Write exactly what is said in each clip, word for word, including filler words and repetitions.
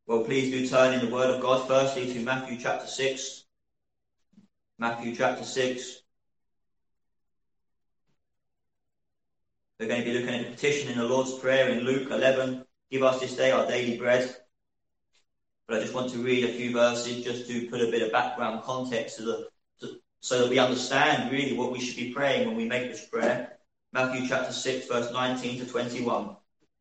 Well, please do turn in the Word of God firstly to Matthew chapter six. Matthew chapter six. We're going to be looking at the petition in the Lord's Prayer in Luke eleven. Give us this day our daily bread. But I just want to read a few verses just to put a bit of background context to the, to, so that we understand really what we should be praying when we make this prayer. Matthew chapter six, verse nineteen to twenty-one.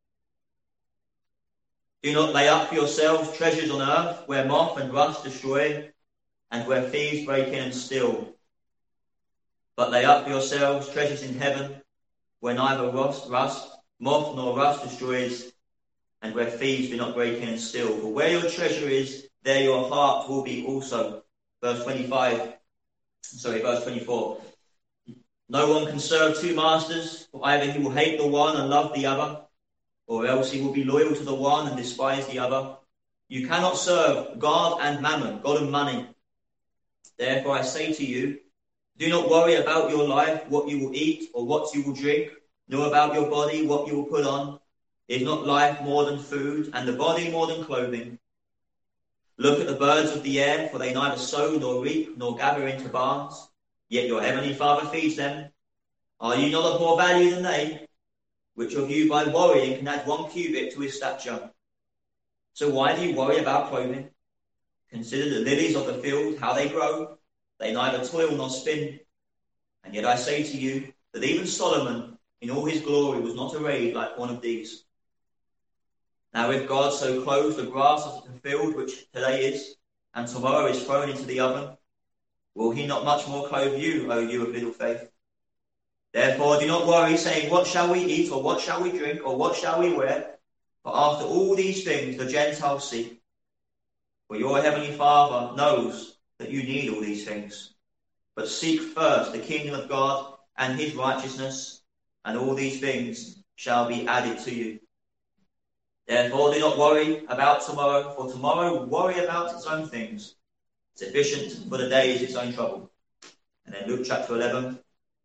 Do not lay up for yourselves treasures on earth, where moth and rust destroy, and where thieves break in and steal. But lay up for yourselves treasures in heaven, where neither rust, rust, moth nor rust destroys, and where thieves do not break in and steal. For where your treasure is, there your heart will be also. Verse twenty-five, sorry, verse twenty-four. No one can serve two masters, for either he will hate the one and love the other, or else he will be loyal to the one and despise the other. You cannot serve God and mammon, God and money. Therefore I say to you, do not worry about your life, what you will eat or what you will drink, nor about your body, what you will put on. Is not life more than food, and the body more than clothing? Look at the birds of the air, for they neither sow nor reap nor gather into barns, yet your heavenly Father feeds them. Are you not of more value than they? Which of you by worrying can add one cubit to his stature? So why do you worry about clothing? Consider the lilies of the field, how they grow. They neither toil nor spin. And yet I say to you that even Solomon in all his glory was not arrayed like one of these. Now if God so clothes the grass of the field, which today is, and tomorrow is thrown into the oven, will he not much more clothe you, O you of little faith? Therefore do not worry, saying, what shall we eat, or what shall we drink, or what shall we wear? For after all these things the Gentiles seek. For your heavenly Father knows that you need all these things. But seek first the kingdom of God and his righteousness, and all these things shall be added to you. Therefore do not worry about tomorrow, for tomorrow will worry about its own things. Sufficient for the day is its own trouble. And then Luke chapter eleven.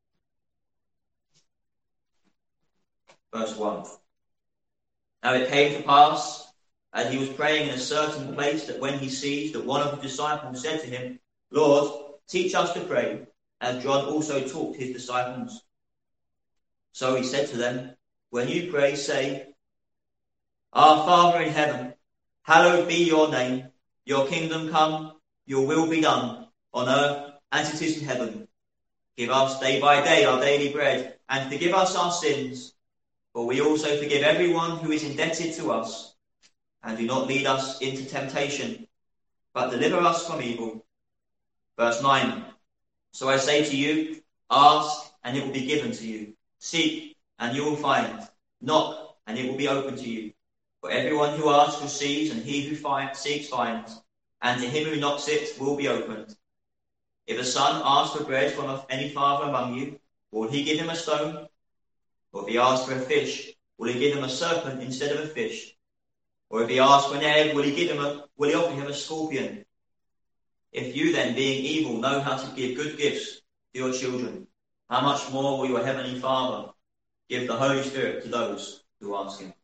Verse one. Now it came to pass, as he was praying in a certain place, that when he ceased, that one of the disciples said to him, Lord, teach us to pray, as John also taught his disciples. So he said to them, when you pray, say, Our Father in heaven, hallowed be your name. Your kingdom come, your will be done, on earth as it is in heaven. Give us day by day our daily bread, and forgive us our sins, for we also forgive everyone who is indebted to us. And do not lead us into temptation, but deliver us from evil. Verse nine. So I say to you, ask, and it will be given to you. Seek, and you will find. Knock, and it will be open to you. For everyone who asks receives, and he who finds, seeks finds, and to him who knocks it will be opened. If a son asks for bread from any father among you, will he give him a stone? Or if he asks for a fish, will he give him a serpent instead of a fish? Or if he asks for an egg, will he give him a, will he offer him a scorpion? If you then, being evil, know how to give good gifts to your children, how much more will your heavenly Father give the Holy Spirit to those who ask him?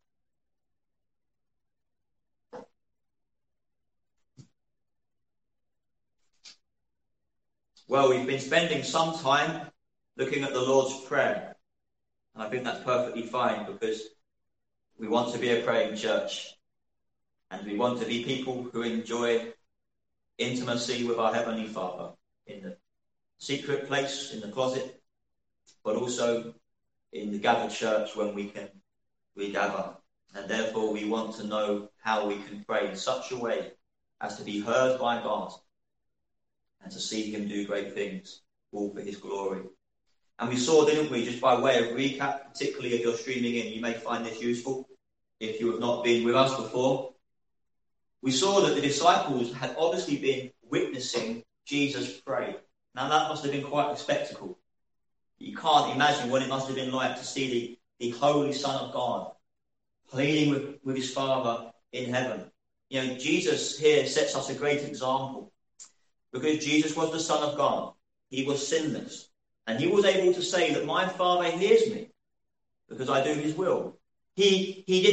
Well, we've been spending some time looking at the Lord's Prayer. And I think that's perfectly fine, because we want to be a praying church. And we want to be people who enjoy intimacy with our Heavenly Father in the secret place, in the closet, but also in the gathered church when we can we gather. And therefore we want to know how we can pray in such a way as to be heard by God and to see him do great things, all for his glory. And we saw, didn't we, just by way of recap, particularly if you're streaming in, you may find this useful if you have not been with us before. We saw that the disciples had obviously been witnessing Jesus pray. Now that must have been quite a spectacle. You can't imagine what it must have been like to see the, the Holy Son of God pleading with, with his Father in heaven. You know, Jesus here sets us a great example, because Jesus was the Son of God. He was sinless. And he was able to say that my Father hears me because I do his will. He, he didn't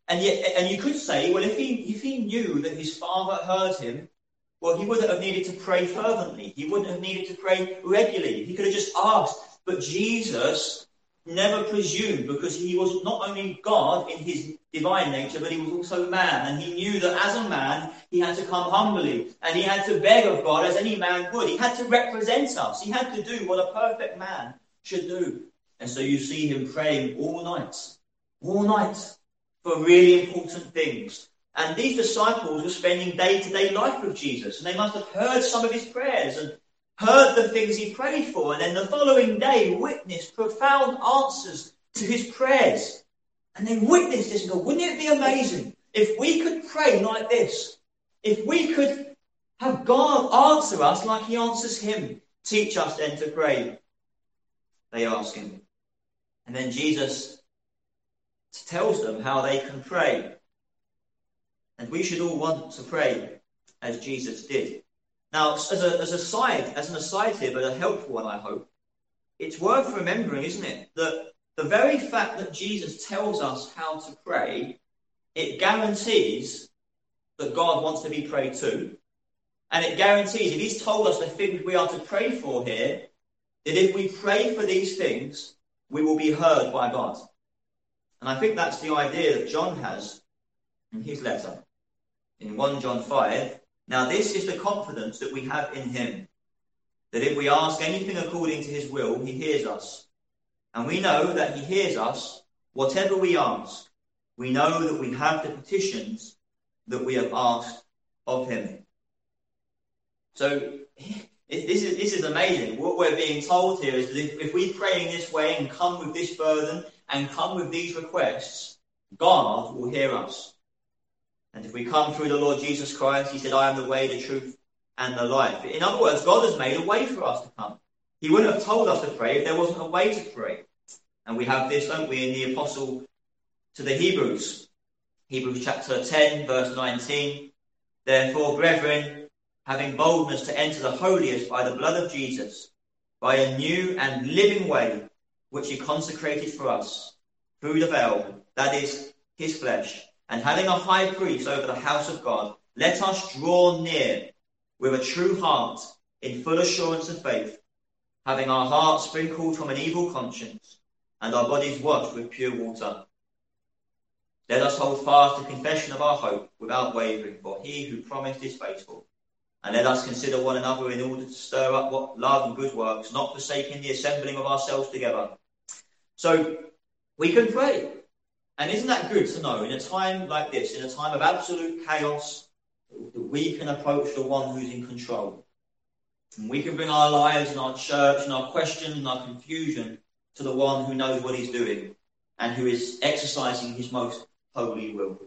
And yet, and you could say, well, if he if he knew that his Father heard him, well, he wouldn't have needed to pray fervently. He wouldn't have needed to pray regularly. He could have just asked. But Jesus never presumed, because he was not only God in his divine nature, but he was also man. And he knew that as a man, he had to come humbly. And he had to beg of God as any man would. He had to represent us. He had to do what a perfect man should do. And so you see him praying all night. All night. For really important things. And these disciples were spending day-to-day life with Jesus. And they must have heard some of his prayers and heard the things he prayed for. And then the following day witnessed profound answers to his prayers. And they witnessed this and go, wouldn't it be amazing if we could pray like this? If we could have God answer us like he answers him. Teach us then to pray. They ask him. And then Jesus tells them how they can pray. And we should all want to pray as Jesus did. Now, as a, as a side, as an aside here, but a helpful one, I hope, it's worth remembering, isn't it, that the very fact that Jesus tells us how to pray, it guarantees that God wants to be prayed to. And it guarantees, if he's told us the things we are to pray for here, that if we pray for these things, we will be heard by God. And I think that's the idea that John has in his letter. In First John five, now this is the confidence that we have in him, that if we ask anything according to his will, he hears us. And we know that he hears us, whatever we ask. We know that we have the petitions that we have asked of him. So this is, this is amazing. What we're being told here is that if, if we pray in this way and come with this burden and come with these requests, God will hear us. And if we come through the Lord Jesus Christ, he said, I am the way, the truth, and the life. In other words, God has made a way for us to come. He wouldn't have told us to pray if there wasn't a way to pray. And we have this, don't we, in the Apostle to the Hebrews. Hebrews chapter ten, verse nineteen. Therefore, brethren, having boldness to enter the holiest by the blood of Jesus, by a new and living way, which he consecrated for us, through the veil, that is, his flesh, and having a high priest over the house of God, let us draw near with a true heart, in full assurance of faith, having our hearts sprinkled from an evil conscience, and our bodies washed with pure water. Let us hold fast the confession of our hope without wavering, for he who promised is faithful. And let us consider one another in order to stir up what love and good works, not forsaking the assembling of ourselves together. So we can pray. And isn't that good to know, in a time like this, in a time of absolute chaos, that we can approach the one who's in control. And we can bring our lives and our church and our questions and our confusion to the one who knows what he's doing and who is exercising his most holy will.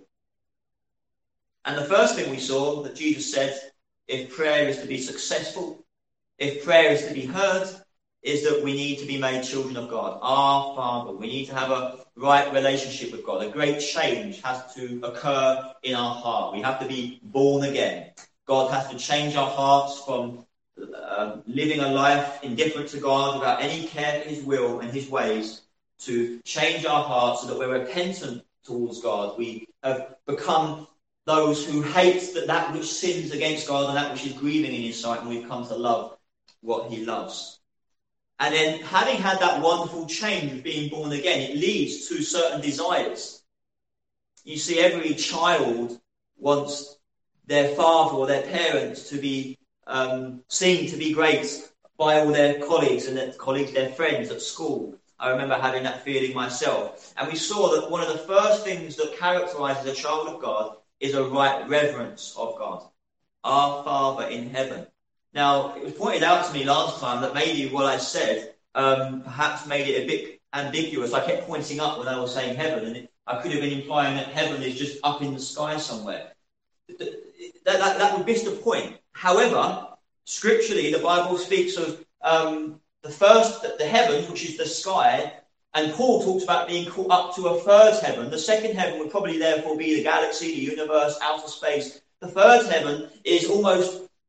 And the first thing we saw that Jesus said, if prayer is to be successful, if prayer is to be heard, is that we need to be made children of God, our Father. We need to have a right relationship with God. A great change has to occur in our heart. We have to be born again. God has to change our hearts from uh, living a life indifferent to God without any care for his will and his ways, to change our hearts so that we're repentant towards God. We have become those who hate that, that which sins against God and that which is grieving in his sight, and we've come to love what he loves. And then, having had that wonderful change of being born again, it leads to certain desires. You see, every child wants their father or their parents to be um, seen to be great by all their colleagues and their colleagues, their friends at school. I remember having that feeling myself. And we saw that one of the first things that characterizes a child of God is a right reverence of God. Our Father in heaven. Now, it was pointed out to me last time that maybe what I said um, perhaps made it a bit ambiguous. I kept pointing up when I was saying heaven, and it, I could have been implying that heaven is just up in the sky somewhere. That, that, that would miss the point. However, scripturally, the Bible speaks of um, the first, the heaven, which is the sky, and Paul talks about being caught up to a third heaven. The second heaven would probably therefore be the galaxy, the universe, outer space. The third heaven is almost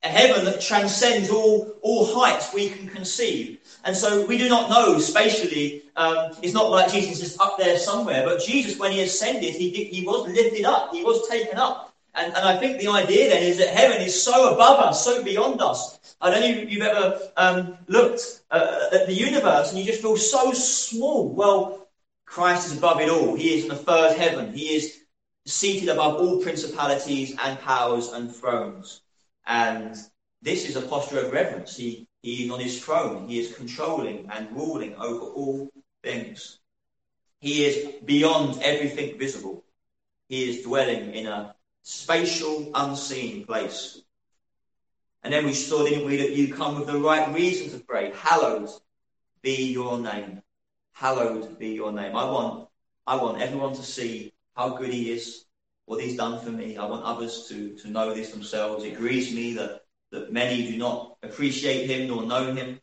a heaven that transcends all, all heights we can conceive. And so we do not know spatially. Um, it's not like Jesus is up there somewhere. But Jesus, when he ascended, he, did, he was lifted up. He was taken up. And, and I think the idea then is that heaven is so above us, so beyond us. I don't know if you've ever um, looked uh, at the universe and you just feel so small. Well, Christ is above it all. He is in the third heaven. He is seated above all principalities and powers and thrones. And this is a posture of reverence. He, he is on his throne. He is controlling and ruling over all things. He is beyond everything visible. He is dwelling in a spatial, unseen place. And then we saw, didn't we, that you come with the right reason to pray. Hallowed be your name. Hallowed be your name. I want, I want everyone to see how good he is, what he's done for me. I want others to, to know this themselves. It grieves me that, that many do not appreciate him nor know him.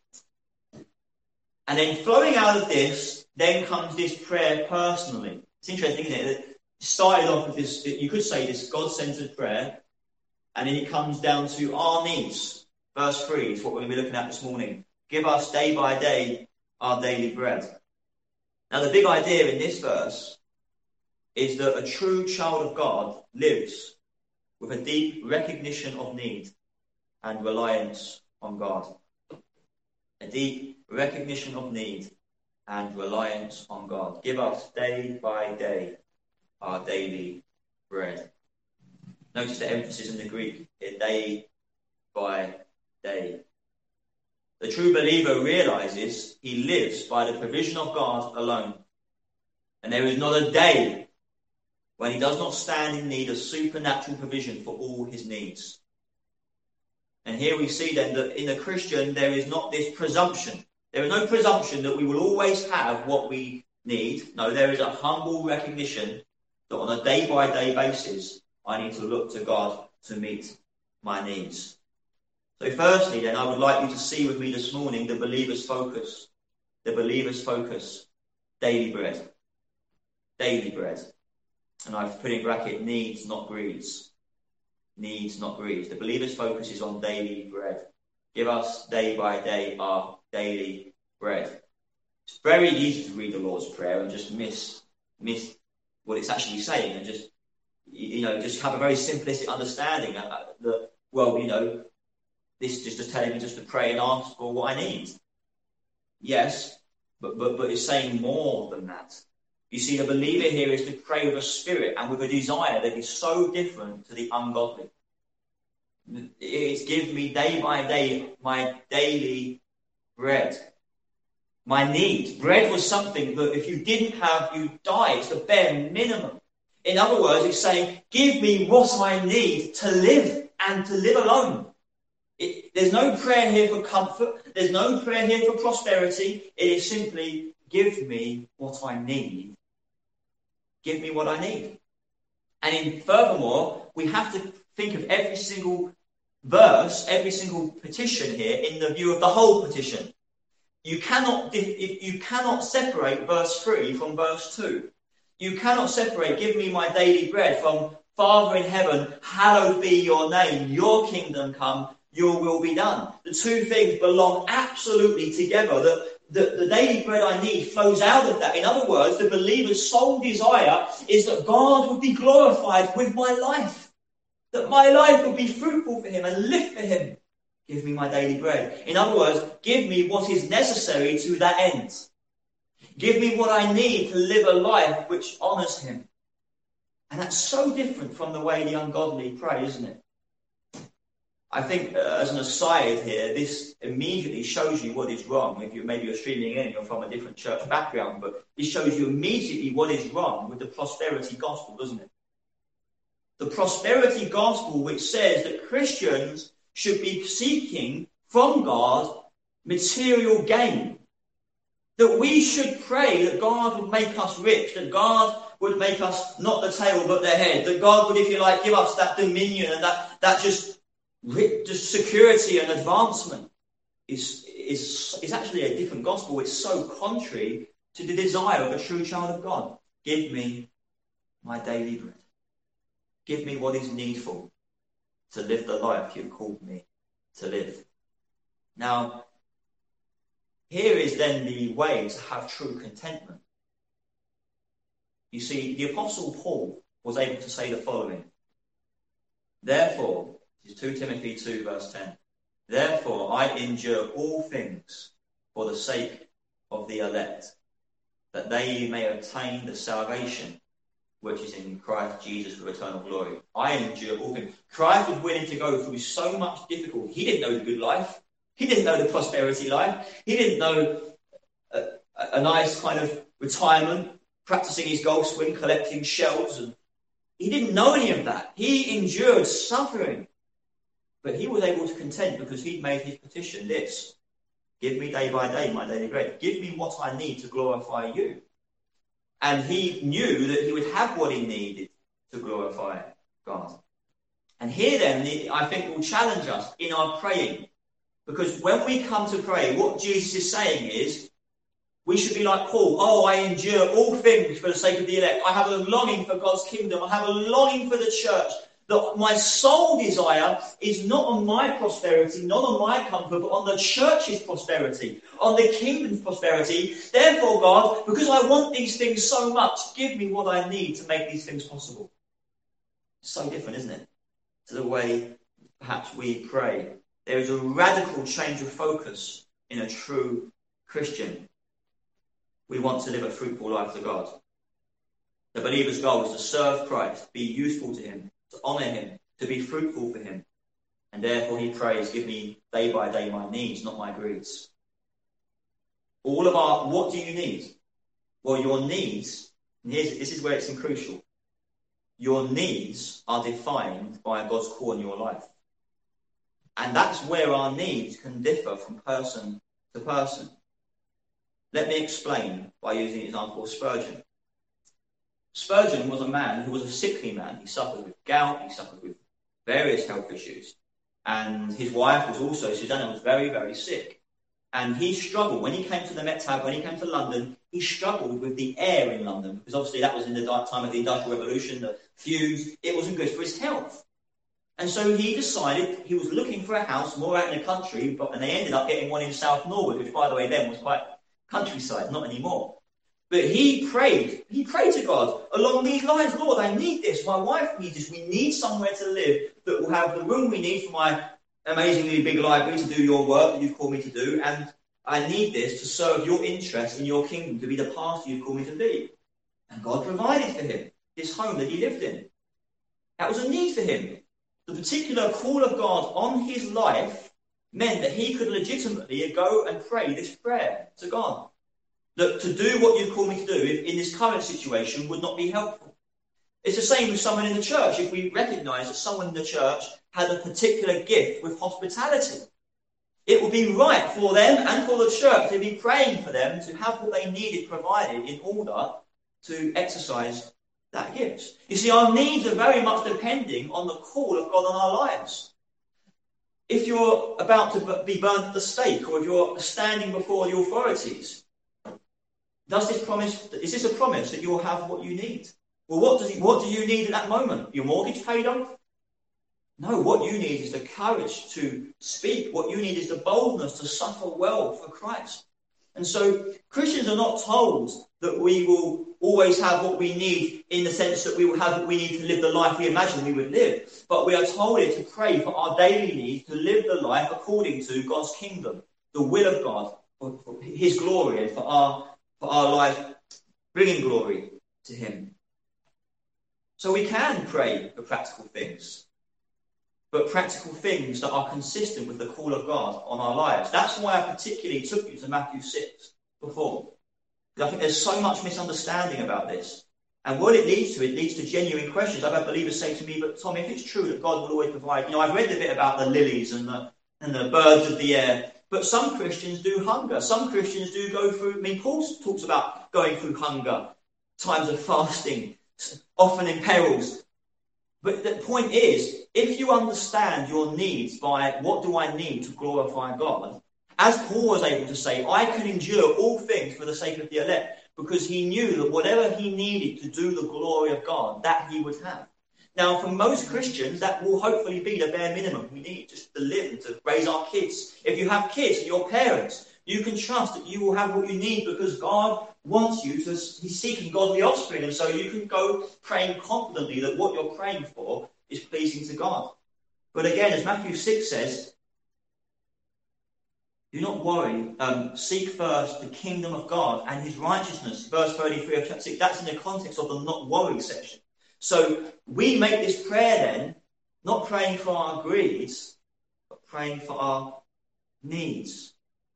And then flowing out of this, then comes this prayer personally. It's interesting, isn't it? It started off with this, you could say this God-centered prayer, and then it comes down to our needs. Verse three is what we're going to be looking at this morning. Give us day by day our daily bread. Now the big idea in this verse is that a true child of God lives with a deep recognition of need and reliance on God. A deep recognition of need and reliance on God. Give us day by day our daily bread. Notice the emphasis in the Greek, day by day. The true believer realizes he lives by the provision of God alone. And there is not a day when he does not stand in need of supernatural provision for all his needs. And here we see then that in a Christian there is not this presumption. There is no presumption that we will always have what we need. No, there is a humble recognition that on a day-by-day basis I need to look to God to meet my needs. So firstly then, I would like you to see with me this morning the believer's focus. The believer's focus. Daily bread. Daily bread. And I've put in bracket, needs, not greeds. Needs, not greeds. The believer's focus is on daily bread. Give us day by day our daily bread. It's very easy to read the Lord's Prayer and just miss, miss what it's actually saying and just, you know, just have a very simplistic understanding that, well, you know, this is just telling me just to pray and ask for what I need. Yes, but, but, but it's saying more than that. You see, the believer here is to pray with a spirit and with a desire that is so different to the ungodly. It's give me day by day my daily bread. My need. Bread was something that if you didn't have, you die. It's the bare minimum. In other words, it's saying, give me what I need to live and to live alone. It, there's no prayer here for comfort. There's no prayer here for prosperity. It is simply, give me what I need. Give me what I need. And in, furthermore, we have to think of every single verse, every single petition here in the view of the whole petition. You cannot, you cannot separate verse three from verse two. You cannot separate, give me my daily bread, from Father in heaven, hallowed be your name, your kingdom come, your will be done. The two things belong absolutely together. The, the, the daily bread I need flows out of that. In other words, the believer's sole desire is that God would be glorified with my life. That my life would be fruitful for him and live for him. Give me my daily bread. In other words, give me what is necessary to that end. Give me what I need to live a life which honours him. And that's so different from the way the ungodly pray, isn't it? I think, uh, as an aside here, this immediately shows you what is wrong. If you maybe you're streaming in and you're from a different church background, but this shows you immediately what is wrong with the prosperity gospel, doesn't it? The prosperity gospel, which says that Christians should be seeking from God material gain. That we should pray that God would make us rich, that God would make us not the tail but the head, that God would, if you like, give us that dominion and that, that just, just security and advancement is, is, is actually a different gospel. It's so contrary to the desire of a true child of God. Give me my daily bread. Give me what is needful to live the life you've called me to live. Now, here is then the way to have true contentment. You see, the Apostle Paul was able to say the following. Therefore, this is two Timothy two verse ten. Therefore I endure all things for the sake of the elect, that they may obtain the salvation which is in Christ Jesus with eternal glory. I endure all things. Christ was willing to go through so much difficulty. He didn't know the good life. He didn't know the prosperity life. He didn't know a, a nice kind of retirement, practicing his golf swing, collecting shells. And he didn't know any of that. He endured suffering. But he was able to content because he'd made his petition this. Give me day by day my daily bread. Give me what I need to glorify you. And he knew that he would have what he needed to glorify God. And here then, I think will challenge us in our praying. Because when we come to pray, what Jesus is saying is, we should be like Paul. Oh, I endure all things for the sake of the elect. I have a longing for God's kingdom. I have a longing for the church. That my sole desire is not on my prosperity, not on my comfort, but on the church's prosperity, on the kingdom's prosperity. Therefore, God, because I want these things so much, give me what I need to make these things possible. It's so different, isn't it, to the way perhaps we pray. There is a radical change of focus in a true Christian. We want to live a fruitful life to God. The believer's goal is to serve Christ, be useful to him, to honour him, to be fruitful for him. And therefore he prays, give me day by day my needs, not my greeds. All of our, what do you need? Well, your needs, and here's, this is where it's crucial. Your needs are defined by God's call in your life. And that's where our needs can differ from person to person. Let me explain by using the example of Spurgeon. Spurgeon was a man who was a sickly man. He suffered with gout, he suffered with various health issues. And his wife was also, Susanna, was very, very sick. And he struggled. When he came to the Met Tab, when he came to London, he struggled with the air in London. Because obviously that was in the time of the Industrial Revolution, the fumes. It wasn't good for his health. And so he decided he was looking for a house more out in the country, but, and they ended up getting one in South Norwood, which, by the way, then was quite countryside, not anymore. But he prayed, he prayed to God along these lines, Lord, I need this, my wife needs this, we need somewhere to live that will have the room we need for my amazingly big library to do your work that you've called me to do, and I need this to serve your interest in your kingdom, to be the pastor you've called me to be. And God provided for him this home that he lived in. That was a need for him. The particular call of God on his life meant that he could legitimately go and pray this prayer to God. That to do what you've called me to do in this current situation would not be helpful. It's the same with someone in the church. If we recognise that someone in the church had a particular gift with hospitality, it would be right for them and for the church to be praying for them to have what they needed provided in order to exercise that gift. You see, our needs are very much depending on the call of God on our lives. If you're about to be burnt at the stake, or if you're standing before the authorities, does this promise, is this a promise that you'll have what you need? Well, what, does you, what do you need at that moment? Your mortgage paid off? No, what you need is the courage to speak. What you need is the boldness to suffer well for Christ. And so Christians are not told that we will always have what we need in the sense that we will have what we need to live the life we imagine we would live. But we are told to pray for our daily needs, to live the life according to God's kingdom, the will of God, for, for his glory, and for our, for our life bringing glory to him. So we can pray for practical things, but practical things that are consistent with the call of God on our lives. That's why I particularly took you to Matthew six before. Because I think there's so much misunderstanding about this. And what it leads to, it leads to genuine questions. I've had believers say to me, but Tom, if it's true that God will always provide, you know, I've read a bit about the lilies and the, and the birds of the air, but some Christians do hunger. Some Christians do go through, I mean, Paul talks about going through hunger, times of fasting, often in perils. But the point is, if you understand your needs by what do I need to glorify God, as Paul was able to say, I can endure all things for the sake of the elect, because he knew that whatever he needed to do the glory of God, that he would have. Now, for most Christians, that will hopefully be the bare minimum we need just to live and to raise our kids. If you have kids and your parents, you can trust that you will have what you need because God wants you to, he's seeking godly offspring. And so you can go praying confidently that what you're praying for is pleasing to God. But again, as Matthew six says, do not worry. Um, seek first the kingdom of God and his righteousness. Verse thirty-three of chapter six. That's in the context of the not worry section. So we make this prayer then, not praying for our greeds, but praying for our needs.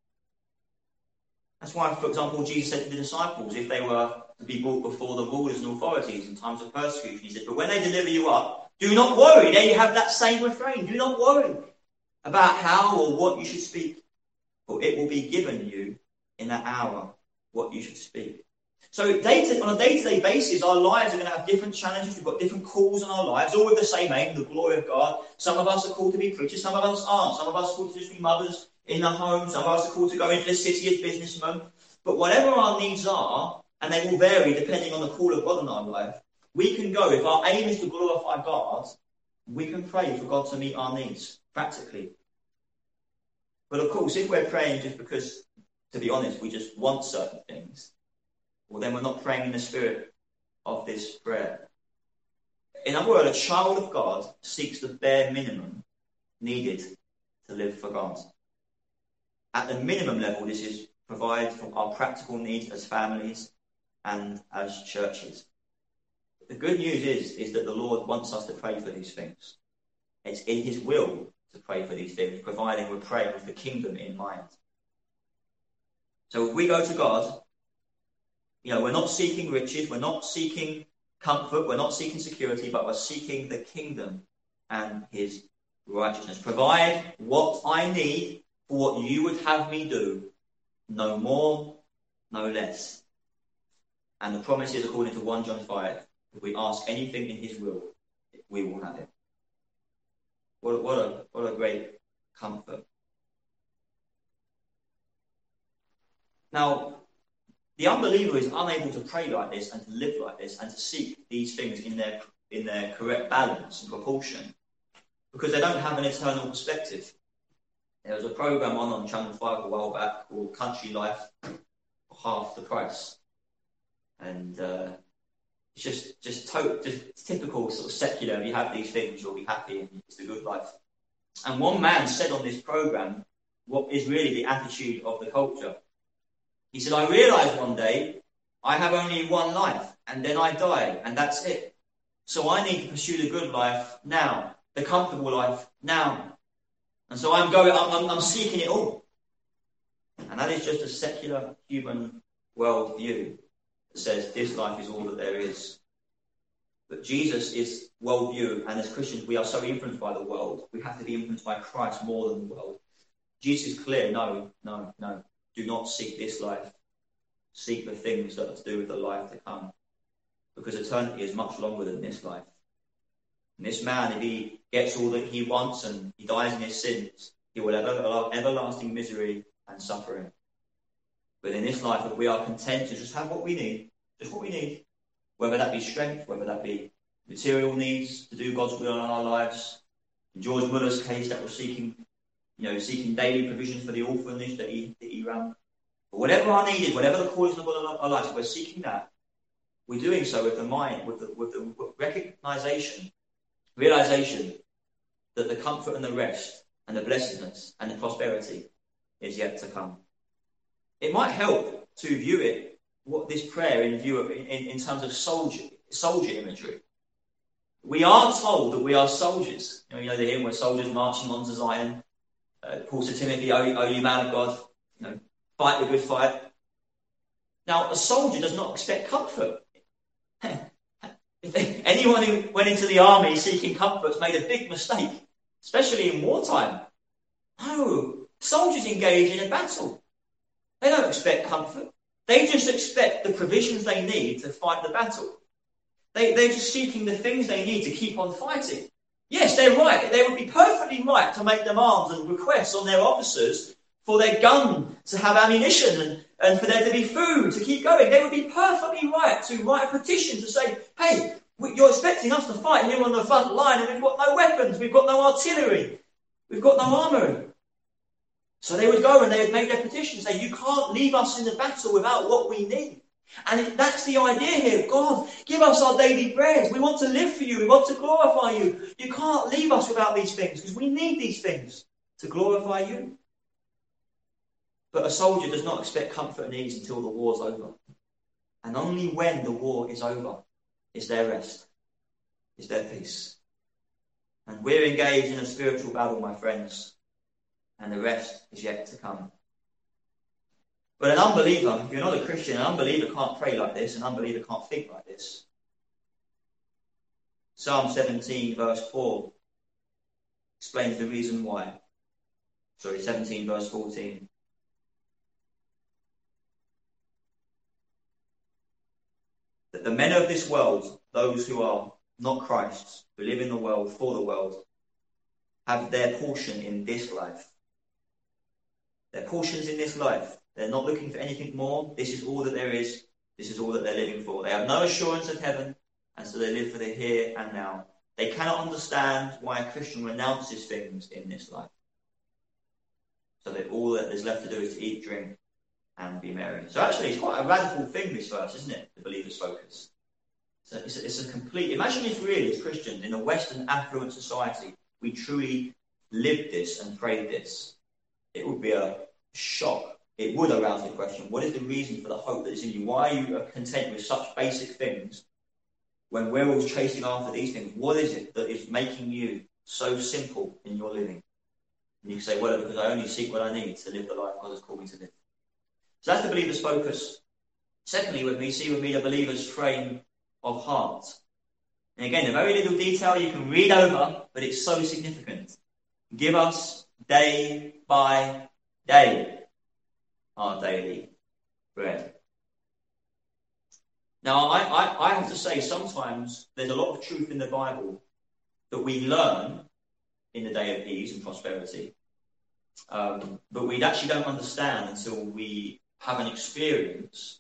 That's why, for example, Jesus said to the disciples, if they were to be brought before the rulers and authorities in times of persecution, he said, but when they deliver you up, do not worry. There you have that same refrain. Do not worry about how or what you should speak. For it will be given you in that hour what you should speak. So day to, on a day-to-day basis, our lives are going to have different challenges. We've got different calls in our lives, all with the same aim, the glory of God. Some of us are called to be preachers, some of us aren't. Some of us are called to just be mothers in the home. Some of us are called to go into the city as businessmen. But whatever our needs are, and they will vary depending on the call of God in our life, we can go, if our aim is to glorify God, we can pray for God to meet our needs, practically. But of course, if we're praying just because, to be honest, we just want certain things, well, then we're not praying in the spirit of this prayer. In other words, a child of God seeks the bare minimum needed to live for God. At the minimum level, this is provide for our practical needs as families and as churches. The good news is, is that the Lord wants us to pray for these things. It's in his will to pray for these things, providing we're praying with the kingdom in mind. So if we go to God, you know, we're not seeking riches, we're not seeking comfort, we're not seeking security, but we're seeking the kingdom and his righteousness. Provide what I need for what you would have me do, no more, no less. And the promise is according to First John five, if we ask anything in his will, we will have it. What, what, a, what a great comfort. Now, the unbeliever is unable to pray like this and to live like this and to seek these things in their, in their correct balance and proportion because they don't have an eternal perspective. There was a program on on Channel five a while back called Country Life for Half the Price. And uh, it's just just, to- just typical sort of secular, if you have these things, you'll be happy and it's the good life. And one man said on this program what is really the attitude of the culture. He said, I realised one day I have only one life and then I die and that's it. So I need to pursue the good life now, the comfortable life now. And so I'm going, I'm, I'm seeking it all. And that is just a secular human worldview that says this life is all that there is. But Jesus is worldview, and as Christians we are so influenced by the world. We have to be influenced by Christ more than the world. Jesus is clear, no, no, no. Do not seek this life. Seek the things that are to do with the life to come. Because eternity is much longer than this life. And this man, if he gets all that he wants and he dies in his sins, he will have everlasting misery and suffering. But in this life, if we are content to just have what we need, just what we need, whether that be strength, whether that be material needs to do God's will in our lives. In George Muller's case, that was seeking, you know, seeking daily provisions for the orphanage that he, that he ran. But whatever our need is, whatever the call is in our lives, if we're seeking that, we're doing so with the mind, with the, with the recognition, realization that the comfort and the rest and the blessedness and the prosperity is yet to come. It might help to view it, what this prayer in view of, in, in terms of soldier, soldier imagery. We are told that we are soldiers. You know, you know the hymn, we're soldiers marching on to Zion. Uh, Paul to Timothy, O, o you man of God, you know, fight the good fight. Now, a soldier does not expect comfort. If anyone who went into the army seeking comfort made a big mistake, especially in wartime. No, soldiers engage in a battle. They don't expect comfort. They just expect the provisions they need to fight the battle. They, they're just seeking the things they need to keep on fighting. Yes, they're right. They would be perfectly right to make demands and requests on their officers for their gun to have ammunition and, and for there to be food to keep going. They would be perfectly right to write a petition to say, hey, You're expecting us to fight here on the front line, and we've got no weapons, we've got no artillery, we've got no armoury. So they would go and they would make their petition, say, you can't leave us in the battle without what we need. And that's the idea here. God, give us our daily bread. We want to live for you. We want to glorify you. You can't leave us without these things, because we need these things to glorify you. But a soldier does not expect comfort and ease until the war's over. And only when the war is over is there rest, is there peace. And we're engaged in a spiritual battle, my friends, and the rest is yet to come. But an unbeliever, if you're not a Christian, an unbeliever can't pray like this, an unbeliever can't think like this. Psalm seventeen verse four explains the reason why. Sorry, seventeen verse fourteen. That the men of this world, those who are not Christ's, who live in the world for the world, have their portion in this life. Their portions in this life. They're not looking for anything more. This is all that there is. This is all that they're living for. They have no assurance of heaven, and so they live for the here and now. They cannot understand why a Christian renounces things in this life. So that all that is left to do is to eat, drink, and be merry. So actually, it's quite a radical thing, this verse, isn't it? The believer's focus. So it's a, it's a complete... Imagine if really, as Christians, in a Western affluent society, we truly lived this and prayed this. It would be a shock. It would arouse the question, what is the reason for the hope that is in you? Why are you content with such basic things when we're always chasing after these things? What is it that is making you so simple in your living? And you can say, well, because I only seek what I need to live the life God has called me to live. So that's the believer's focus. Secondly, when we see with me the believer's frame of heart. And again, a very little detail you can read over, but it's so significant. Give us day by day our daily bread. Now, I, I, I have to say, sometimes there's a lot of truth in the Bible that we learn in the day of ease and prosperity, um, but we actually don't understand until we have an experience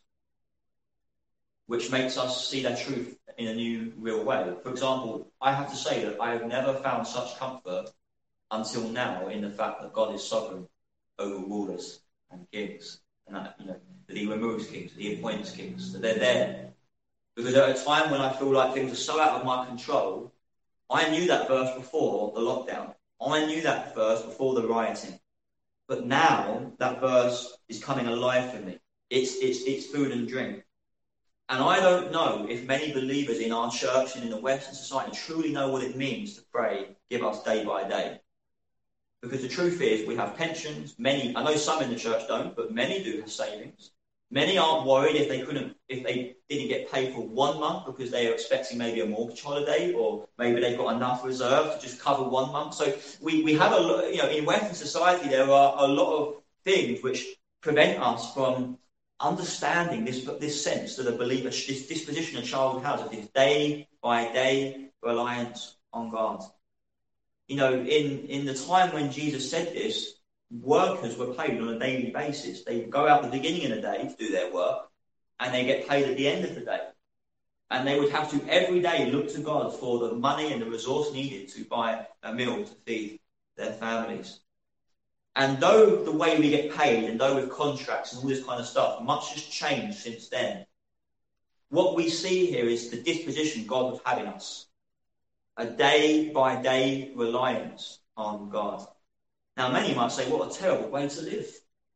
which makes us see that truth in a new, real way. For example, I have to say that I have never found such comfort until now in the fact that God is sovereign over rulers and kings, and that, you know, that he removes kings, that he appoints kings, that they're there. Because at a time when I feel like things are so out of my control, I knew that verse before the lockdown. I knew that verse before the rioting. But now that verse is coming alive for me. It's, it's, it's food and drink. And I don't know if many believers in our church and in the Western society truly know what it means to pray, give us day by day. Because the truth is, we have pensions. Many, I know some in the church don't, but many do have savings. Many aren't worried if they couldn't, if they didn't get paid for one month because they are expecting maybe a mortgage holiday, or maybe they've got enough reserve to just cover one month. So we, we have a lot, you know, in Western society, there are a lot of things which prevent us from understanding this, this sense that a believer, this disposition a child has of this day by day reliance on God. You know, in, in the time when Jesus said this, workers were paid on a daily basis. They go out at the beginning of the day to do their work, and they get paid at the end of the day. And they would have to every day look to God for the money and the resource needed to buy a meal to feed their families. And though the way we get paid, and though with contracts and all this kind of stuff, much has changed since then, what we see here is the disposition God would have in us. A day-by-day reliance on God. Now, many might say, what a terrible way to live.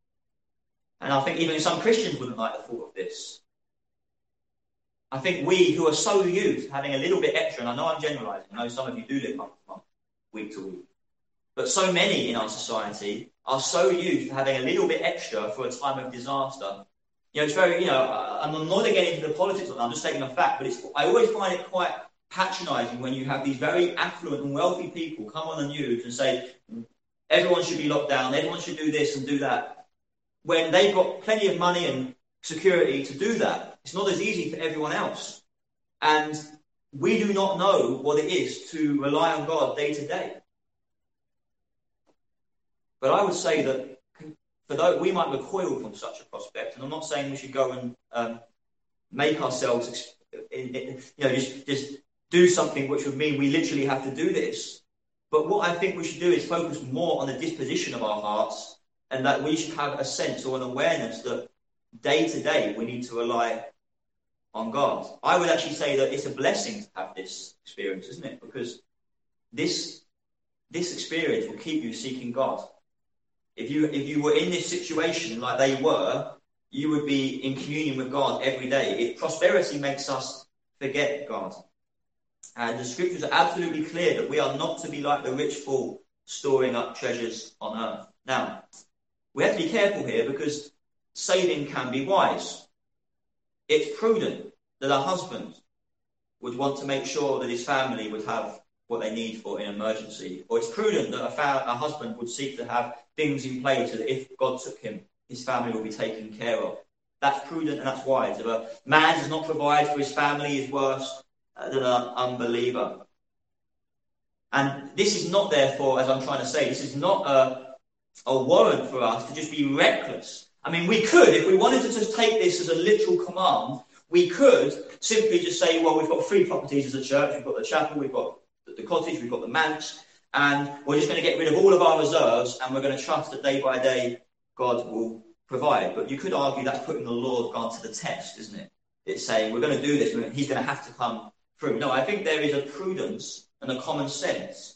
And I think even some Christians wouldn't like the thought of this. I think we who are so used to having a little bit extra, and I know I'm generalising, I know some of you do live month to month, week to week, but so many in our society are so used to having a little bit extra for a time of disaster. You know, it's very, you know, I'm not getting into the politics of it, I'm just stating a fact, but it's, I always find it quite patronising when you have these very affluent and wealthy people come on the news and say, everyone should be locked down, everyone should do this and do that, when they've got plenty of money and security to do that. It's not as easy for everyone else. And we do not know what it is to rely on God day to day. But I would say that for those, we might recoil from such a prospect, and I'm not saying we should go and um, make ourselves, in, in, you know, just, just do something which would mean we literally have to do this. But what I think we should do is focus more on the disposition of our hearts, and that we should have a sense or an awareness that day to day we need to rely on God. I would actually say that it's a blessing to have this experience, isn't it? Because this this experience will keep you seeking God. If you if you were in this situation like they were, you would be in communion with God every day. If prosperity makes us forget God. And the scriptures are absolutely clear that we are not to be like the rich fool, storing up treasures on earth. Now, we have to be careful here because saving can be wise. It's prudent that a husband would want to make sure that his family would have what they need for an emergency. Or it's prudent that a, fa- a husband would seek to have things in place so that if God took him, his family will be taken care of. That's prudent and that's wise. If a man does not provide for his family, he is worse than an unbeliever. And this is not, therefore, as I'm trying to say, this is not a, a warrant for us to just be reckless. I mean, we could, if we wanted to just take this as a literal command, we could simply just say, well, we've got three properties as a church. We've got the chapel, we've got the cottage, we've got the manse, and we're just going to get rid of all of our reserves, and we're going to trust that day by day God will provide. But you could argue that's putting the law of God to the test, isn't it? It's saying we're going to do this, he's going to have to come through. No, I think there is a prudence and a common sense.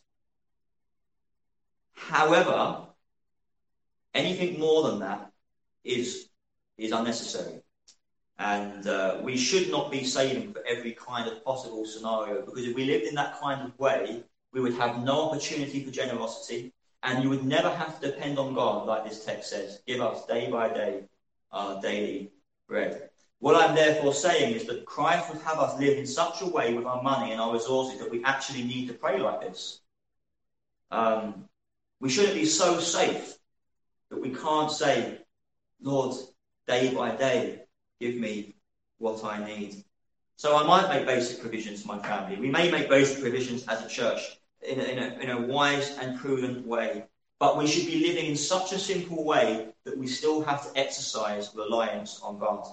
However, anything more than that is, is unnecessary. And uh, we should not be saving for every kind of possible scenario, because if we lived in that kind of way, we would have no opportunity for generosity, and you would never have to depend on God, like this text says. Give us day by day our daily bread. What I'm therefore saying is that Christ would have us live in such a way with our money and our resources that we actually need to pray like this. Um, we shouldn't be so safe that we can't say, Lord, day by day, give me what I need. So I might make basic provisions for my family. We may make basic provisions as a church in a, in a, in a wise and prudent way. But we should be living in such a simple way that we still have to exercise reliance on God.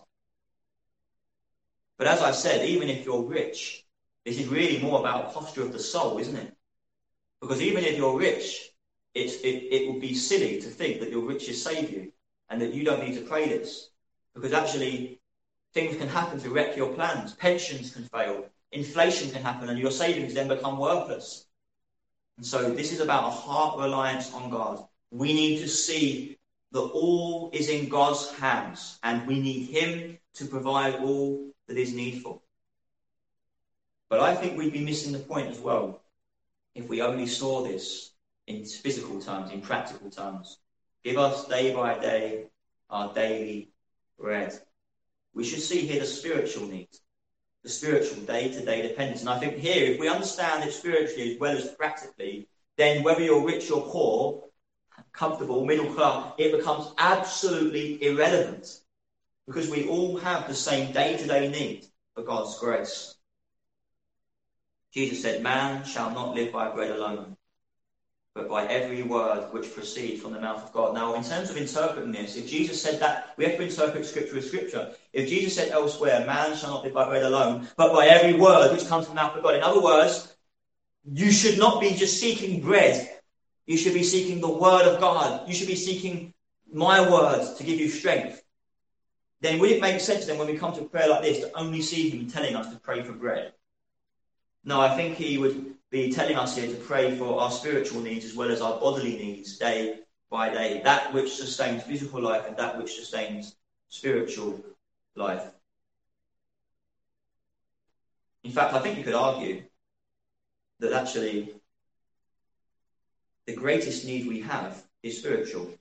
But as I've said, even if you're rich, this is really more about a posture of the soul, isn't it? Because even if you're rich, it's, it, it would be silly to think that your riches save you and that you don't need to pray this. Because actually, things can happen to wreck your plans. Pensions can fail. Inflation can happen and your savings then become worthless. And so this is about a heart reliance on God. We need to see that all is in God's hands and we need him to provide all that is needful. But I think we'd be missing the point as well if we only saw this in physical terms, in practical terms. Give us day by day our daily bread. We should see here the spiritual need, the spiritual day-to-day dependence. And I think here, if we understand it spiritually as well as practically, then whether you're rich or poor, comfortable, middle class, it becomes absolutely irrelevant. Because we all have the same day-to-day need for God's grace. Jesus said, man shall not live by bread alone, but by every word which proceeds from the mouth of God. Now, in terms of interpreting this, if Jesus said that, we have to interpret Scripture as Scripture. If Jesus said elsewhere, man shall not live by bread alone, but by every word which comes from the mouth of God. In other words, you should not be just seeking bread. You should be seeking the word of God. You should be seeking my word to give you strength. Then would it make sense then when we come to prayer like this to only see him telling us to pray for bread? No, I think he would be telling us here to pray for our spiritual needs as well as our bodily needs day by day. That which sustains physical life and that which sustains spiritual life. In fact, I think you could argue that actually the greatest need we have is spiritual.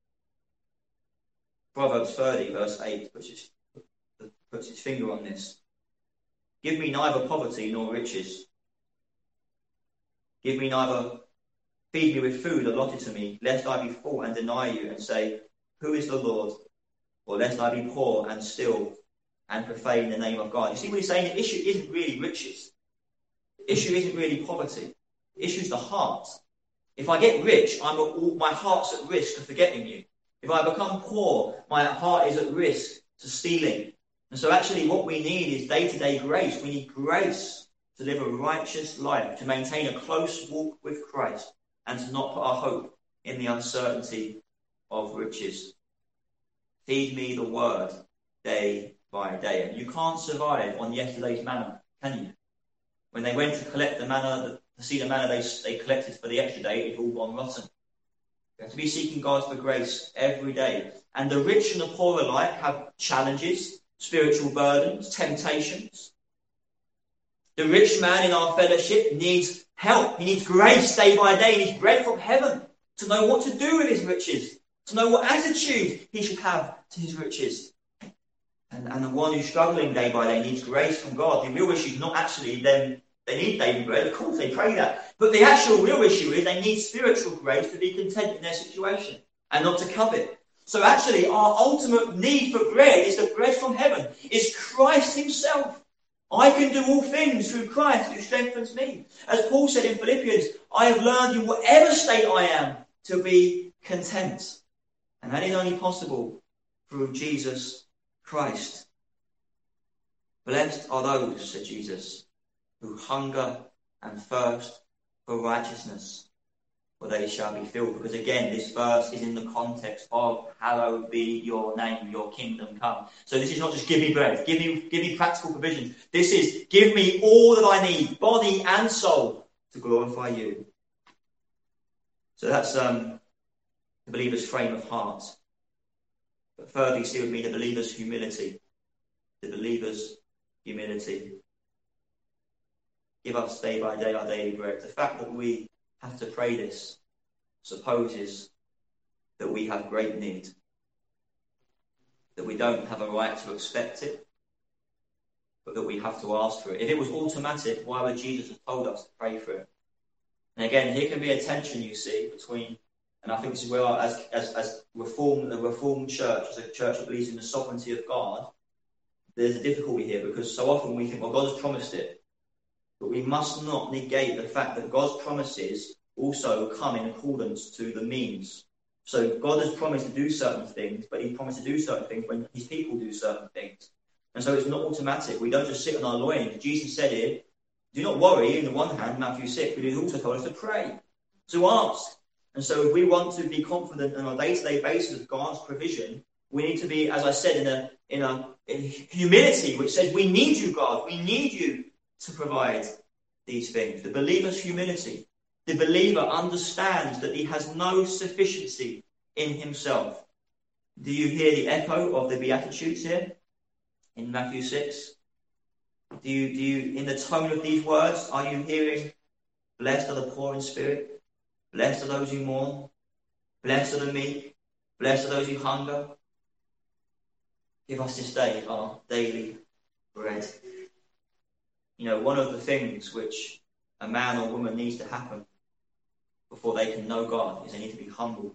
Proverbs thirty, verse eight, puts its, puts its finger on this. Give me neither poverty nor riches. Give me neither, feed me with food allotted to me, lest I be full and deny you and say, who is the Lord? Or lest I be poor and steal and profane the name of God. You see what he's saying? The issue isn't really riches. The issue isn't really poverty. The issue is the heart. If I get rich, I'm all, my heart's at risk of forgetting you. If I become poor, my heart is at risk to stealing. And so actually what we need is day-to-day grace. We need grace to live a righteous life, to maintain a close walk with Christ, and to not put our hope in the uncertainty of riches. Feed me the word day by day. And you can't survive on yesterday's manna, can you? When they went to collect the manna, to see the manna they, they collected for the extra day, it had all gone rotten. You have to be seeking God for grace every day. And the rich and the poor alike have challenges, spiritual burdens, temptations. The rich man in our fellowship needs help. He needs grace day by day. He needs bread from heaven to know what to do with his riches, to know what attitude he should have to his riches. And, and the one who's struggling day by day needs grace from God. The real issue is not actually them, they need daily bread. Of course, they pray that. But the actual real issue is they need spiritual grace to be content in their situation and not to covet. So actually, our ultimate need for bread is the bread from heaven. It's Christ himself. I can do all things through Christ who strengthens me. As Paul said in Philippians, I have learned in whatever state I am to be content. And that is only possible through Jesus Christ. Blessed are those, said Jesus, who hunger and thirst for righteousness, for they shall be filled. Because again, this verse is in the context of hallowed be your name, your kingdom come. So this is not just give me bread, give me, give me practical provision. This is give me all that I need, body and soul, to glorify you. So that's um, the believer's frame of heart. But thirdly, see with me the believer's humility. The believer's humility. Give us day by day our daily bread. The fact that we have to pray this supposes that we have great need. That we don't have a right to expect it, but that we have to ask for it. If it was automatic, why would Jesus have told us to pray for it? And again, here can be a tension, you see, between, and I think this is where, as as, as Reformed, the Reformed Church, as a church that believes in the sovereignty of God, there's a difficulty here, because so often we think, well, God has promised it. But we must not negate the fact that God's promises also come in accordance to the means. So God has promised to do certain things, but he promised to do certain things when his people do certain things. And so it's not automatic. We don't just sit on our loins. Jesus said here, do not worry, in the one hand, Matthew six, but he also told us to pray, to ask. And so if we want to be confident on a day-to-day basis of God's provision, we need to be, as I said, in a, in a in humility, which says, we need you, God. We need you to provide these things. The believer's humility. The believer understands that he has no sufficiency in himself. Do you hear the echo of the Beatitudes here in Matthew six? Do you, do you, in the tone of these words, are you hearing, blessed are the poor in spirit, blessed are those who mourn, blessed are the meek, blessed are those who hunger? Give us this day our daily bread. You know, one of the things which a man or woman needs to happen before they can know God is they need to be humbled.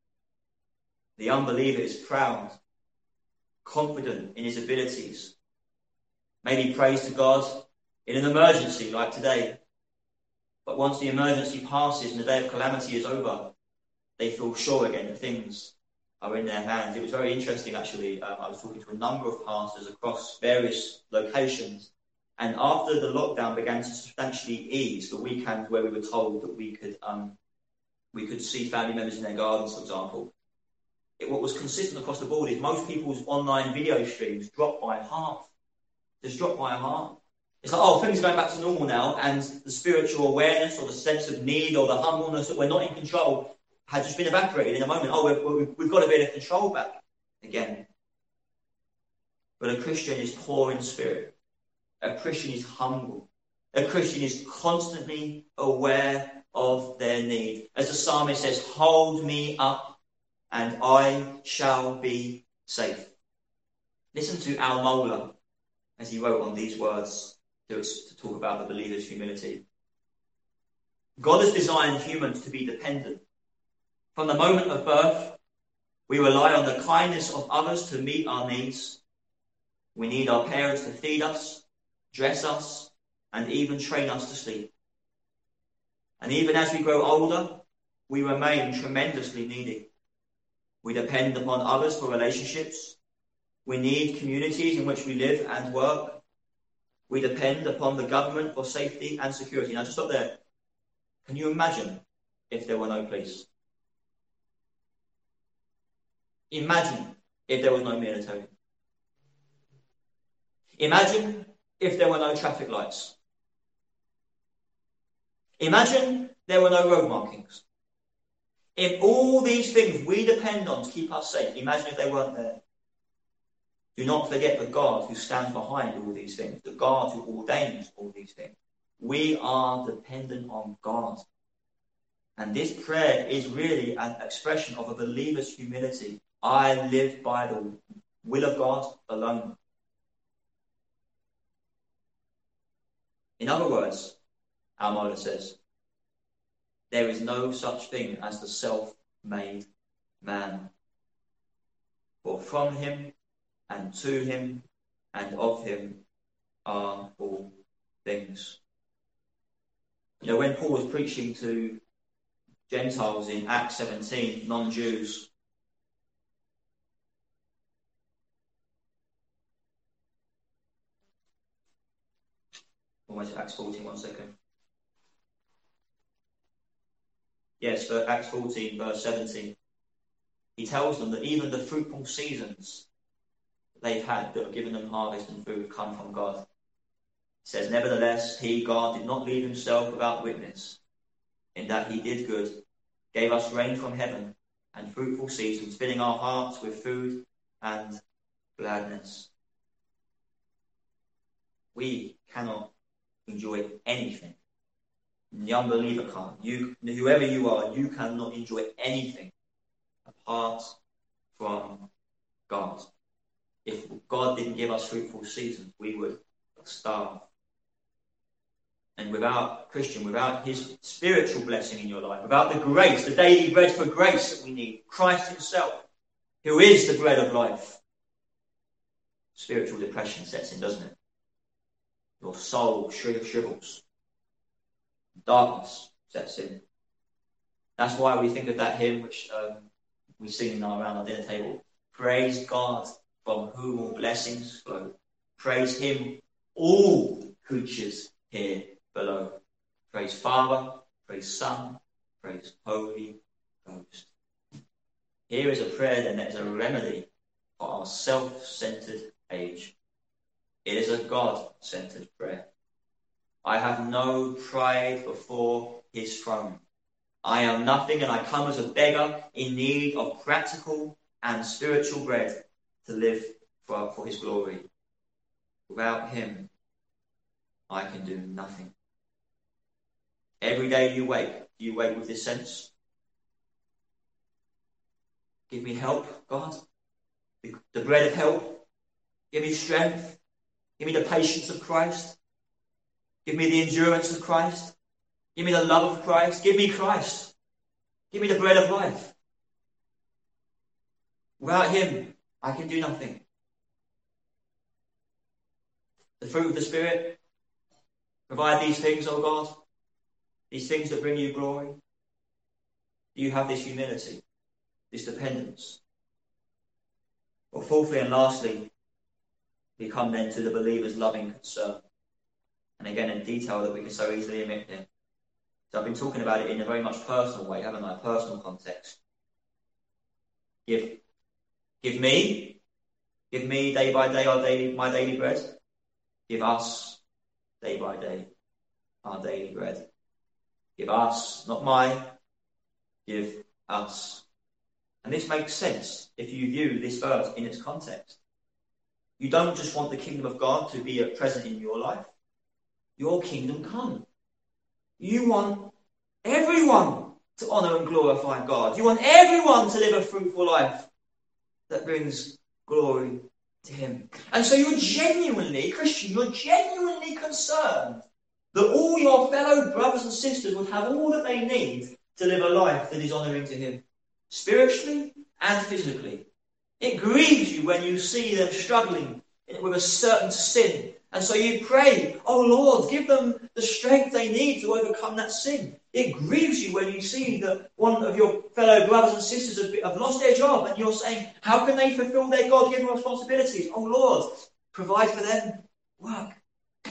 The unbeliever is proud, confident in his abilities. Maybe prays to God in an emergency like today. But once the emergency passes and the day of calamity is over, they feel sure again that things are in their hands. It was very interesting, actually. Um, I was talking to a number of pastors across various locations. And after the lockdown began to substantially ease, the weekend where we were told that we could um, we could see family members in their gardens, for example, it, what was consistent across the board is most people's online video streams dropped by half. Just dropped by half. It's like, oh, things are going back to normal now, and the spiritual awareness or the sense of need or the humbleness that we're not in control had just been evaporated in a moment. Oh, we're, we're, we've got a bit of control back again. But a Christian is poor in spirit. A Christian is humble. A Christian is constantly aware of their need. As the psalmist says, hold me up and I shall be safe. Listen to Al Mohler as he wrote on these words to, to talk about the believer's humility. God has designed humans to be dependent. From the moment of birth, we rely on the kindness of others to meet our needs. We need our parents to feed us, dress us, and even train us to sleep. And even as we grow older, we remain tremendously needy. We depend upon others for relationships. We need communities in which we live and work. We depend upon the government for safety and security. Now, just stop there. Can you imagine if there were no police? Imagine if there was no military. Imagine if there were no traffic lights. Imagine there were no road markings. If all these things we depend on to keep us safe, imagine if they weren't there. Do not forget the God who stands behind all these things, the God who ordains all these things. We are dependent on God. And this prayer is really an expression of a believer's humility. I live by the will of God alone. In other words, Almola says, there is no such thing as the self-made man. For from him and to him and of him are all things. You know, when Paul was preaching to Gentiles in Acts seventeen, non-Jews, almost Acts fourteen, one second. Yes, for Acts fourteen, verse seventeen. He tells them that even the fruitful seasons they've had that have given them harvest and food come from God. He says, nevertheless, he, God, did not leave himself without witness, in that he did good, gave us rain from heaven and fruitful seasons, filling our hearts with food and gladness. We cannot enjoy anything. The unbeliever can't. You, whoever you are, you cannot enjoy anything apart from God. If God didn't give us fruitful seasons, we would starve. And without, Christian, without his spiritual blessing in your life, without the grace, the daily bread for grace that we need, Christ himself, who is the bread of life, spiritual depression sets in, doesn't it? Your soul shrivels. Darkness sets in. That's why we think of that hymn which um, we sing in our, around our dinner table. Praise God, from whom all blessings flow. Praise him, all creatures here below. Praise Father, praise Son, praise Holy Ghost. Here is a prayer then that is a remedy for our self-centered age. It is a God-centered prayer. I have no pride before his throne. I am nothing, and I come as a beggar in need of practical and spiritual bread to live for, for his glory. Without him, I can do nothing. Every day you wake, do you wake with this sense? Give me help, God. The bread of help. Give me strength. Give me the patience of Christ. Give me the endurance of Christ. Give me the love of Christ. Give me Christ. Give me the bread of life. Without him, I can do nothing. The fruit of the Spirit, provide these things, O God, these things that bring you glory. Do you have this humility, this dependence? Well, fourthly and lastly, we come then to the believer's loving concern. And again, in detail that we can so easily omit here. So I've been talking about it in a very much personal way, haven't I? Personal context. Give, give me, give me day by day our daily, my daily bread. Give us day by day our daily bread. Give us, not mine, give us. And this makes sense if you view this verse in its context. You don't just want the kingdom of God to be present in your life. Your kingdom come. You want everyone to honour and glorify God. You want everyone to live a fruitful life that brings glory to him. And so you're genuinely, Christian, you're genuinely concerned that all your fellow brothers and sisters would have all that they need to live a life that is honouring to him, spiritually and physically. It grieves you when you see them struggling with a certain sin. And so you pray, oh Lord, give them the strength they need to overcome that sin. It grieves you when you see that one of your fellow brothers and sisters have, have lost their job, and you're saying, how can they fulfill their God-given responsibilities? Oh Lord, provide for them work.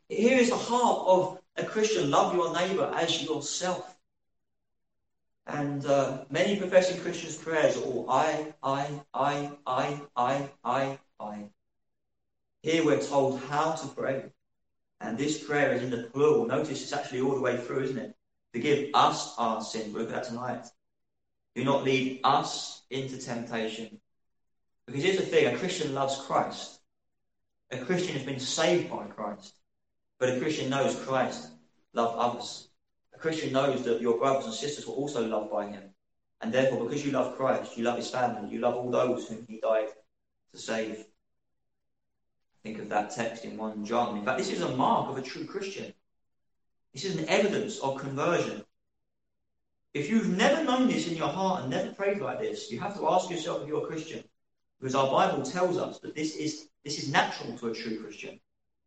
Here is the heart of a Christian. Love your neighbour as yourself. And uh, many professing Christians' prayers are all I, I, I, I, I, I, I. Here we're told how to pray. And this prayer is in the plural. Notice it's actually all the way through, isn't it? Forgive us our sins. We'll look at that tonight. Do not lead us into temptation. Because here's the thing, a Christian loves Christ. A Christian has been saved by Christ. But a Christian knows Christ loved others. A Christian knows that your brothers and sisters were also loved by him. And therefore, because you love Christ, you love his family, you love all those whom he died to save. Think of that text in First John. In fact, this is a mark of a true Christian. This is an evidence of conversion. If you've never known this in your heart and never prayed like this, you have to ask yourself if you're a Christian. Because our Bible tells us that this is, this is natural to a true Christian.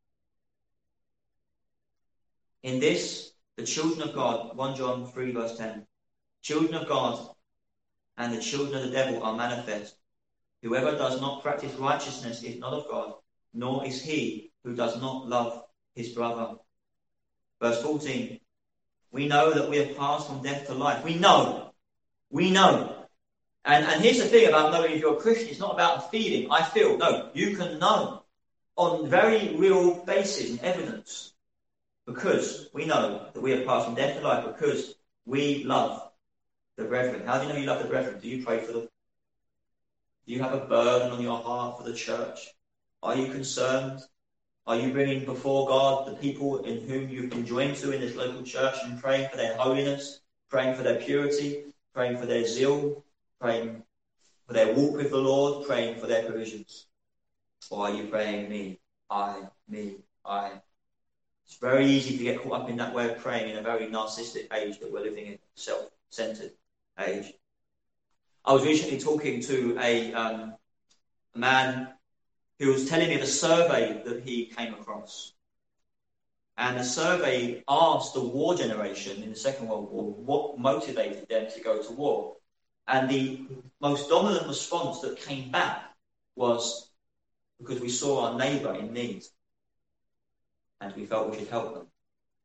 In this, the children of God, First John three verse ten, children of God and the children of the devil are manifest. Whoever does not practice righteousness is not of God, nor is he who does not love his brother. Verse fourteen, we know that we have passed from death to life. We know. We know. And, and here's the thing about knowing if you're a Christian. It's not about a feeling. I feel. No, you can know on very real basis and evidence. Because we know that we have passed from death to life because we love the brethren. How do you know you love the brethren? Do you pray for them? Do you have a burden on your heart for the church? Are you concerned? Are you bringing before God the people in whom you've been joined to in this local church and praying for their holiness, praying for their purity, praying for their zeal, praying for their walk with the Lord, praying for their provisions? Or are you praying me, I, me, I? It's very easy to get caught up in that way of praying in a very narcissistic age that we're living in, self-centered age. I was recently talking to a, um, a man who was telling me of a survey that he came across. And the survey asked the war generation in the Second World War what motivated them to go to war. And the most dominant response that came back was because we saw our neighbour in need and we felt we should help them.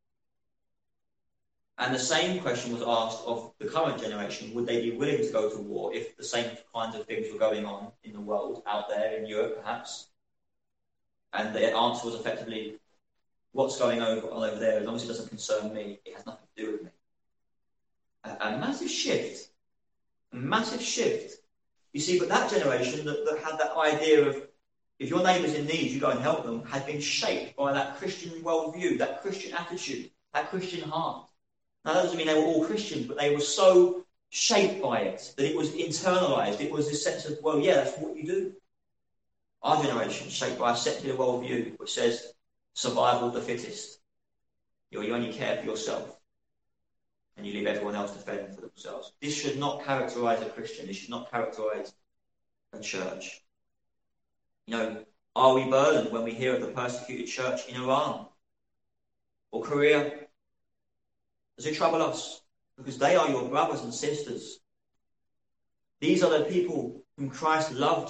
And the same question was asked of the current generation. Would they be willing to go to war if the same kinds of things were going on in the world, out there in Europe perhaps? And the answer was effectively, what's going on over, over there, as long as it doesn't concern me, it has nothing to do with me. A, a massive shift. A massive shift. You see, but that generation that, that had that idea of, if your neighbour's in need, you go and help them, had been shaped by that Christian worldview, that Christian attitude, that Christian heart. Now, that doesn't mean they were all Christians, but they were so shaped by it that it was internalised. It was this sense of, well, yeah, that's what you do. Our generation, shaped by a secular worldview, which says survival of the fittest. You, you only care for yourself, and you leave everyone else to fend for themselves. This should not characterise a Christian. This should not characterise a church. You know, are we burdened when we hear of the persecuted church in Iran or Korea? Does it trouble us? Because they are your brothers and sisters. These are the people whom Christ loved.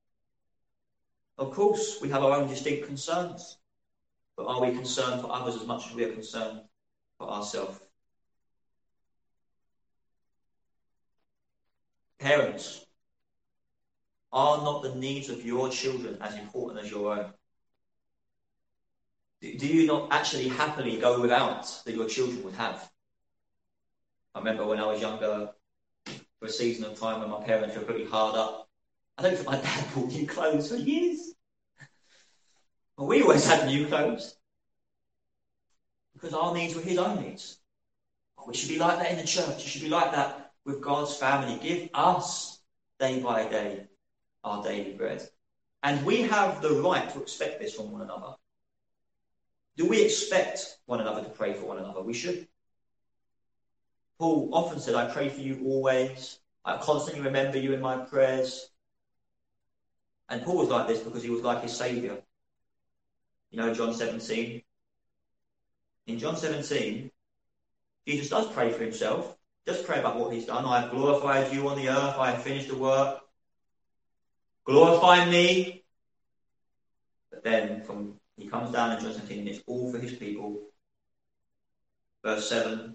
Of course, we have our own distinct concerns. But are we concerned for others as much as we are concerned for ourselves? Parents, are not the needs of your children as important as your own? Do you not actually happily go without that your children would have? I remember when I was younger, for a season of time when my parents were pretty hard up, I don't think my dad bought new clothes for years. But we always had new clothes. Because our needs were his own needs. We should be like that in the church. It should be like that with God's family. Give us, day by day, our daily bread. And we have the right to expect this from one another. Do we expect one another to pray for one another? We should. Paul often said, I pray for you always. I constantly remember you in my prayers. And Paul was like this because he was like his Saviour. You know, John seventeen. In John seventeen, Jesus does pray for himself. Just pray about what he's done. I have glorified you on the earth. I have finished the work. Glorify me. But then from He comes down in John seventeen, and it's all for his people. Verse seven.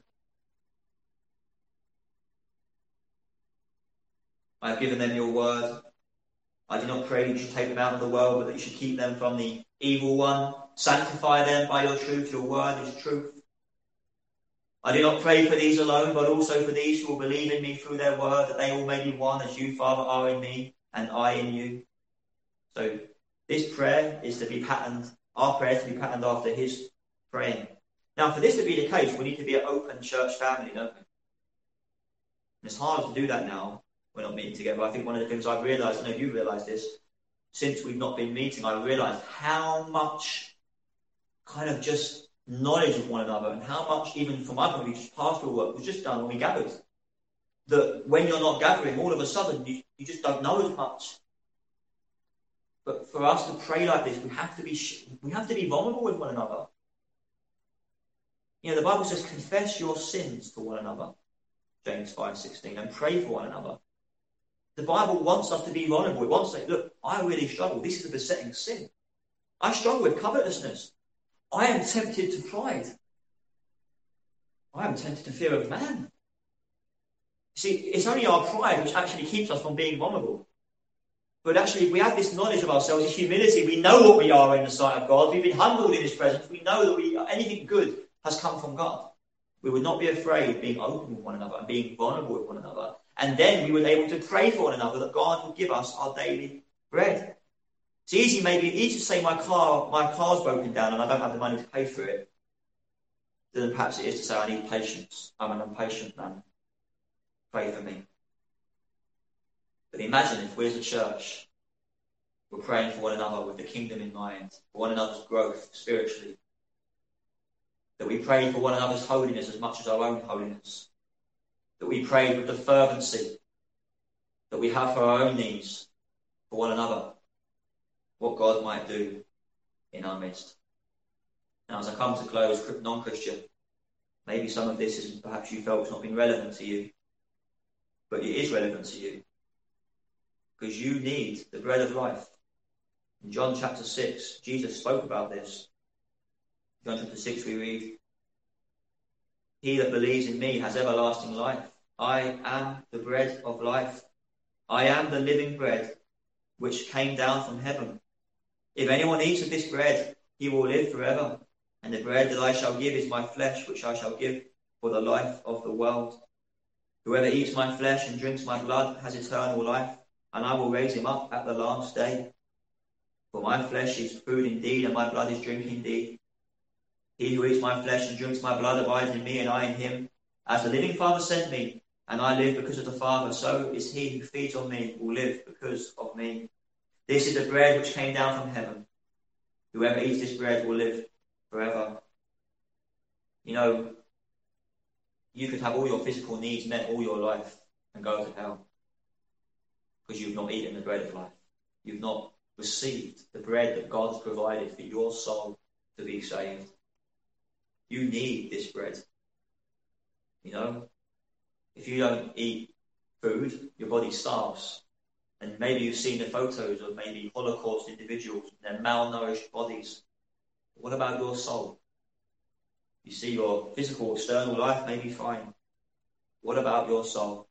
I have given them your word. I do not pray that you should take them out of the world, but that you should keep them from the evil one. Sanctify them by your truth. Your word is truth. I do not pray for these alone, but also for these who will believe in me through their word, that they all may be one, as you, Father, are in me, and I in you. So this prayer is to be patterned, our prayer is to be patterned after his praying. Now, for this to be the case, we need to be an open church family, don't we? And it's hard to do that now. We're not meeting together. I think one of the things I've realised, I know you've realised this, since we've not been meeting, I've realised how much kind of just knowledge of one another and how much, even from my point of view, just pastoral work was just done when we gathered. That when you're not gathering, all of a sudden, you, you just don't know as much. But for us to pray like this, we have to be we have to be vulnerable with one another. You know, the Bible says, confess your sins to one another, James five sixteen, and pray for one another. The Bible wants us to be vulnerable. It wants to say, look, I really struggle. This is a besetting sin. I struggle with covetousness. I am tempted to pride. I am tempted to fear of man. See, it's only our pride which actually keeps us from being vulnerable. But actually, we have this knowledge of ourselves, this humility. We know what we are in the sight of God. We've been humbled in his presence. We know that we anything good has come from God. We would not be afraid being open with one another and being vulnerable with one another. And then we were able to pray for one another that God would give us our daily bread. It's easy, maybe easy to say my car, my car's broken down and I don't have the money to pay for it, than perhaps it is to say I need patience. I'm an impatient man. Pray for me. But imagine if we as a church were praying for one another with the kingdom in mind, for one another's growth spiritually. That we prayed for one another's holiness as much as our own holiness. That we prayed with the fervency that we have for our own needs, for one another. What God might do in our midst. Now, as I come to close, non-Christian, maybe some of this is perhaps you felt it's not been relevant to you, but it is relevant to you because you need the bread of life. In John chapter six, Jesus spoke about this. John chapter six, we read, "He that believes in me has everlasting life. I am the bread of life. I am the living bread which came down from heaven. If anyone eats of this bread, he will live forever. And the bread that I shall give is my flesh, which I shall give for the life of the world. Whoever eats my flesh and drinks my blood has eternal life, and I will raise him up at the last day. For my flesh is food indeed, and my blood is drink indeed. He who eats my flesh and drinks my blood abides in me, and I in him. As the living Father sent me, and I live because of the Father, so is he who feeds on me will live because of me. This is the bread which came down from heaven. Whoever eats this bread will live forever." You know, you could have all your physical needs met all your life and go to hell because you've not eaten the bread of life. You've not received the bread that God has provided for your soul to be saved. You need this bread. You know, if you don't eat food, your body starves. And maybe you've seen the photos of maybe Holocaust individuals and their malnourished bodies. What about your soul? You see your physical, external life may be fine. What about your soul?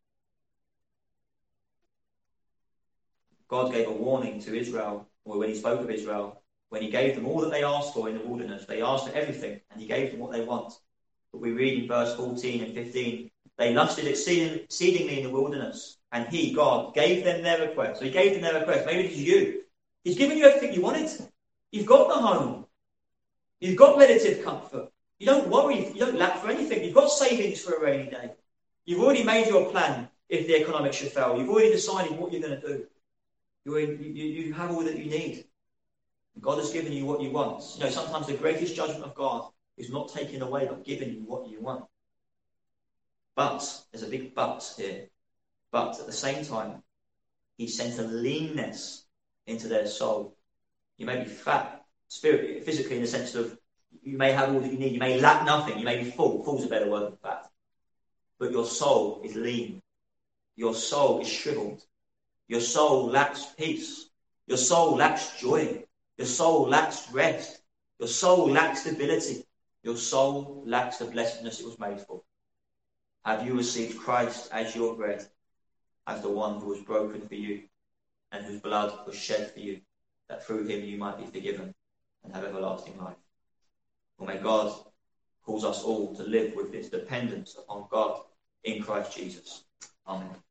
God gave a warning to Israel, or when he spoke of Israel, when he gave them all that they asked for in the wilderness. They asked for everything, and he gave them what they want. But we read in verse fourteen and fifteen, they lusted exceedingly in the wilderness, and he, God, gave them their request. So he gave them their request. Maybe it is you. He's given you everything you wanted. You've got the home. You've got relative comfort. You don't worry. You don't lack for anything. You've got savings for a rainy day. You've already made your plan if the economics should fail. You've already decided what you're going to do. You're in, you, you have all that you need. God has given you what you want. You know, sometimes the greatest judgment of God is not taking away, but giving you what you want. But, there's a big but here. But at the same time, he sent a leanness into their soul. You may be fat, spirit, physically, in the sense of you may have all that you need. You may lack nothing. You may be full. Full is a better word than fat. But your soul is lean. Your soul is shriveled. Your soul lacks peace. Your soul lacks joy. Your soul lacks rest. Your soul lacks stability. Your soul lacks the blessedness it was made for. Have you received Christ as your bread, as the one who was broken for you and whose blood was shed for you, that through him you might be forgiven and have everlasting life? Well, may God cause us all to live with this dependence upon God in Christ Jesus. Amen.